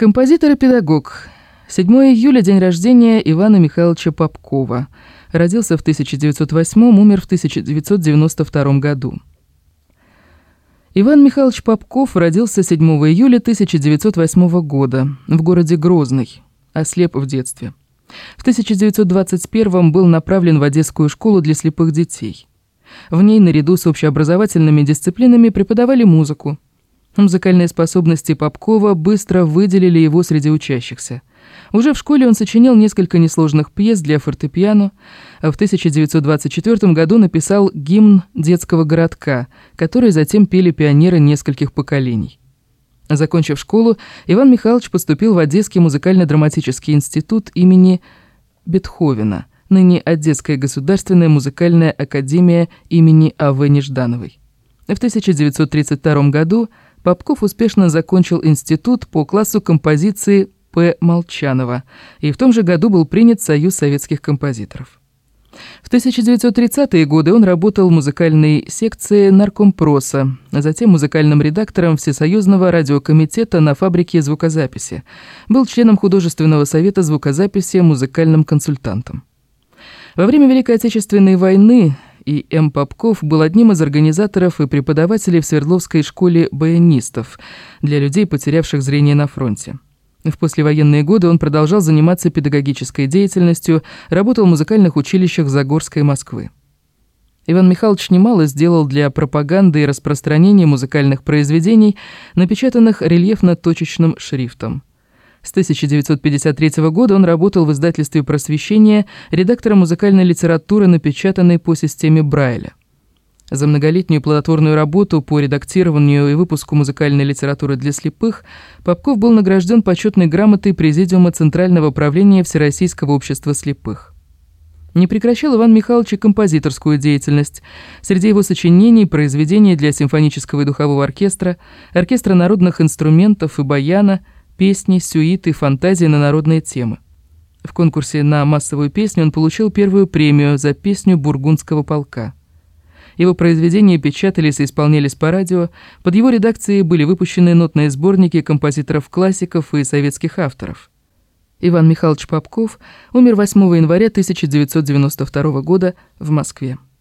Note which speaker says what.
Speaker 1: Композитор и педагог. 7 июля – день рождения Ивана Михайловича Попкова. Родился в 1908, умер в 1992 году. Иван Михайлович Попков родился 7 июля 1908 года в городе Грозный, ослеп в детстве. В 1921 был направлен в Одесскую школу для слепых детей. В ней наряду с общеобразовательными дисциплинами преподавали музыку. Музыкальные способности Попкова быстро выделили его среди учащихся. Уже в школе он сочинил несколько несложных пьес для фортепиано, а в 1924 году написал гимн детского городка, который затем пели пионеры нескольких поколений. Закончив школу, Иван Михайлович поступил в Одесский музыкально-драматический институт имени Бетховена, ныне Одесская государственная музыкальная академия имени А.В. Неждановой. В 1932 году Попков успешно закончил институт по классу композиции П. Молчанова и в том же году был принят в Союз советских композиторов. В 1930-е годы он работал в музыкальной секции наркомпроса, а затем музыкальным редактором Всесоюзного радиокомитета на фабрике звукозаписи. Был членом художественного совета звукозаписи, музыкальным консультантом. Во время Великой Отечественной войны И. М. Попков был одним из организаторов и преподавателей в Свердловской школе баянистов для людей, потерявших зрение на фронте. В послевоенные годы он продолжал заниматься педагогической деятельностью, работал в музыкальных училищах Загорской Москвы. Иван Михайлович немало сделал для пропаганды и распространения музыкальных произведений, напечатанных рельефно-точечным шрифтом. С 1953 года он работал в издательстве «Просвещение» редактором музыкальной литературы, напечатанной по системе Брайля. За многолетнюю плодотворную работу по редактированию и выпуску музыкальной литературы для слепых Попков был награжден почетной грамотой Президиума Центрального правления Всероссийского общества слепых. Не прекращал Иван Михайлович и композиторскую деятельность. Среди его сочинений – произведения для симфонического и духового оркестра, оркестра народных инструментов и баяна, песни, сюиты, фантазии на народные темы. В конкурсе на массовую песню он получил первую премию за песню Бургундского полка. Его произведения печатались и исполнялись по радио, под его редакцией были выпущены нотные сборники композиторов-классиков и советских авторов. Иван Михайлович Попков умер 8 января 1992 года в Москве.